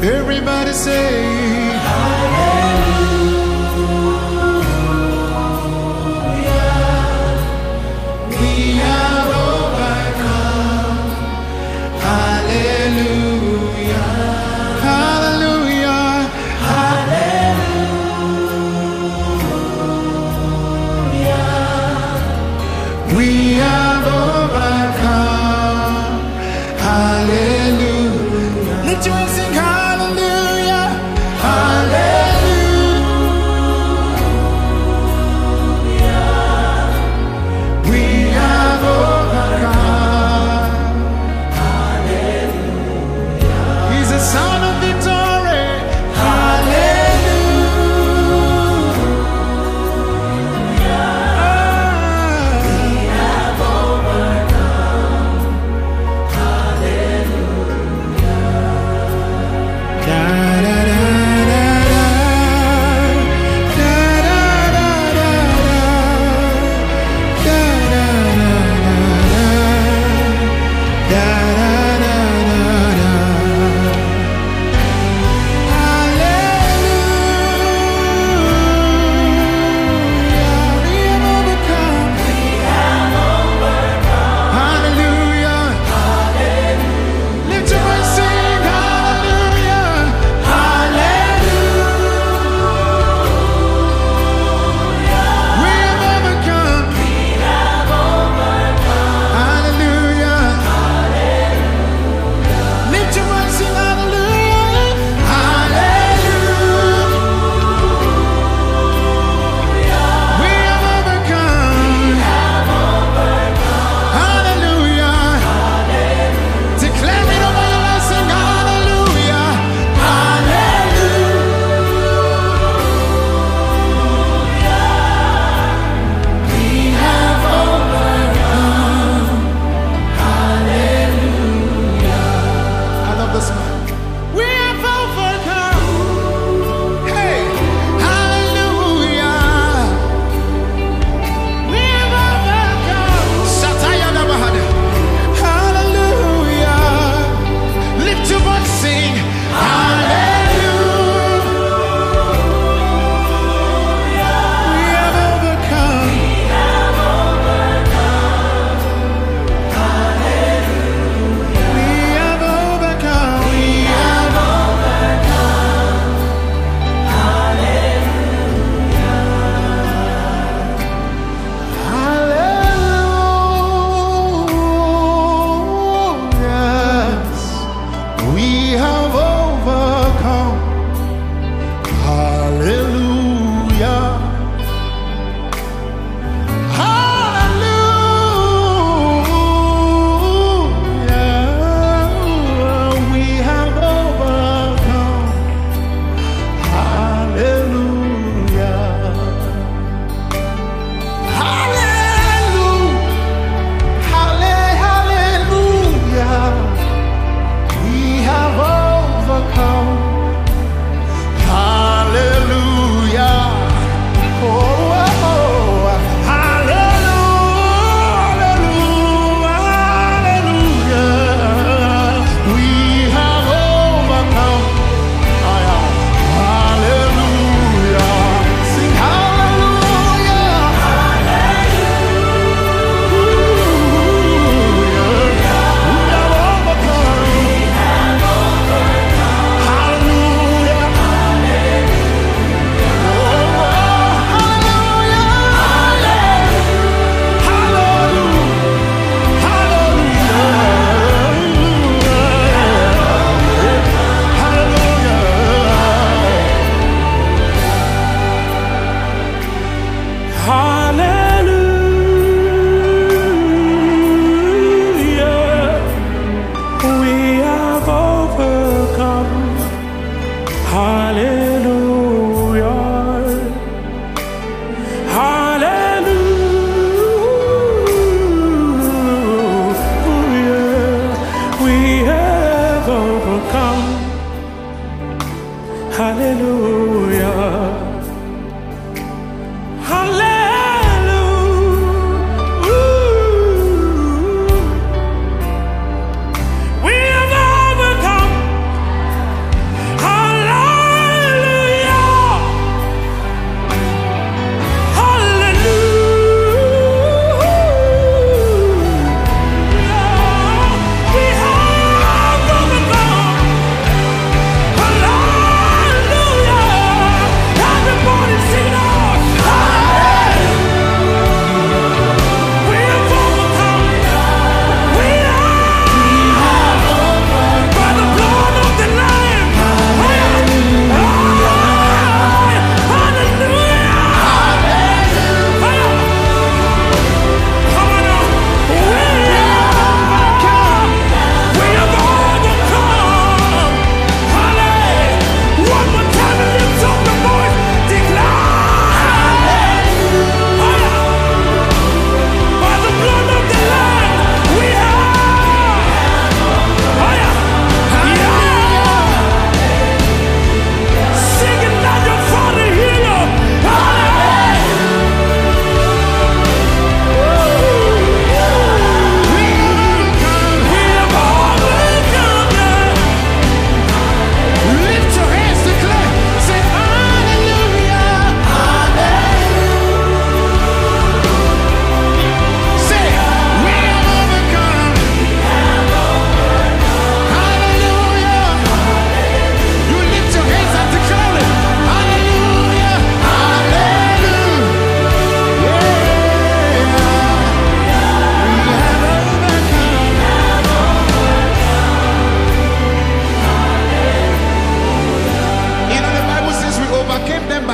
Everybody say,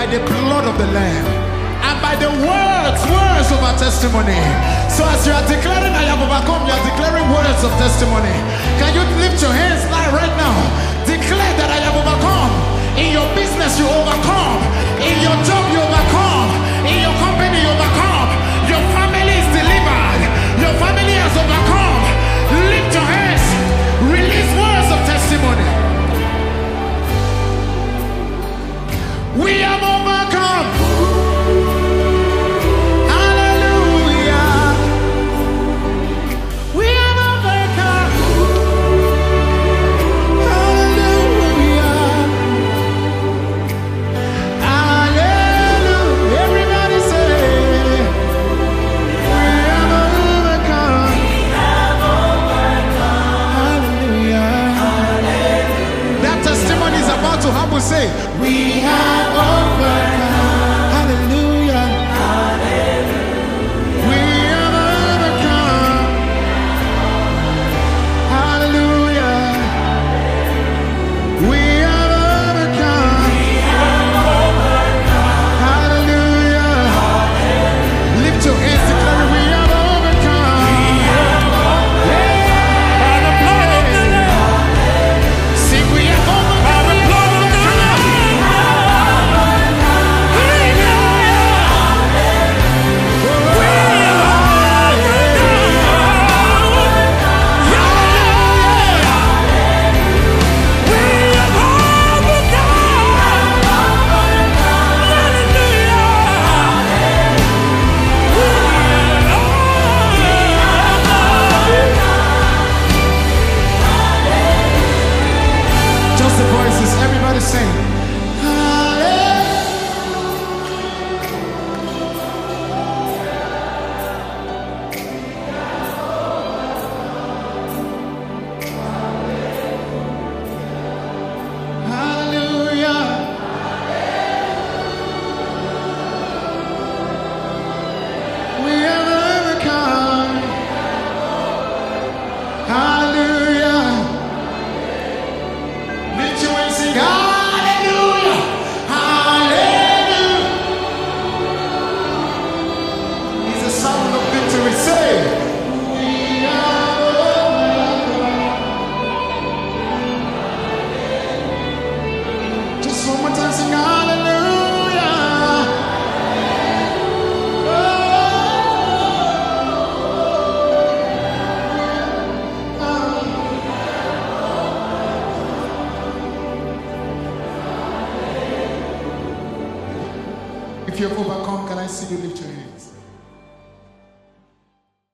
the blood of the Lamb and by the words of our testimony. So as you are declaring I have overcome, you are declaring words of testimony. Can you lift your hands right now? Declare that I have overcome. In your business you overcome. In your job you overcome. In your company you overcome. Your family is delivered. Your family has overcome. Lift your hands. Release words of testimony. We have overcome. Hallelujah. We have overcome. Hallelujah. Hallelujah. Everybody say, we have overcome. We have overcome. Hallelujah. Hallelujah. That testimony is about to happen. Say, we have overcome. Hallelujah. Hallelujah. We have overcome. Hallelujah. We have overcome. Hallelujah. Lift your hands, declare we have overcome. By the blood of the Lamb. Sing we have overcome. By the blood of the Lamb. Just the voices, everybody sing. Hallelujah. We have overcome. Hallelujah. Lift your hands, sing hallelujah. Hallelujah. It's the sound of victory. Say, we have overcome. Just one more time, sing hallelujah. If you have overcome, can I see you lift your hands?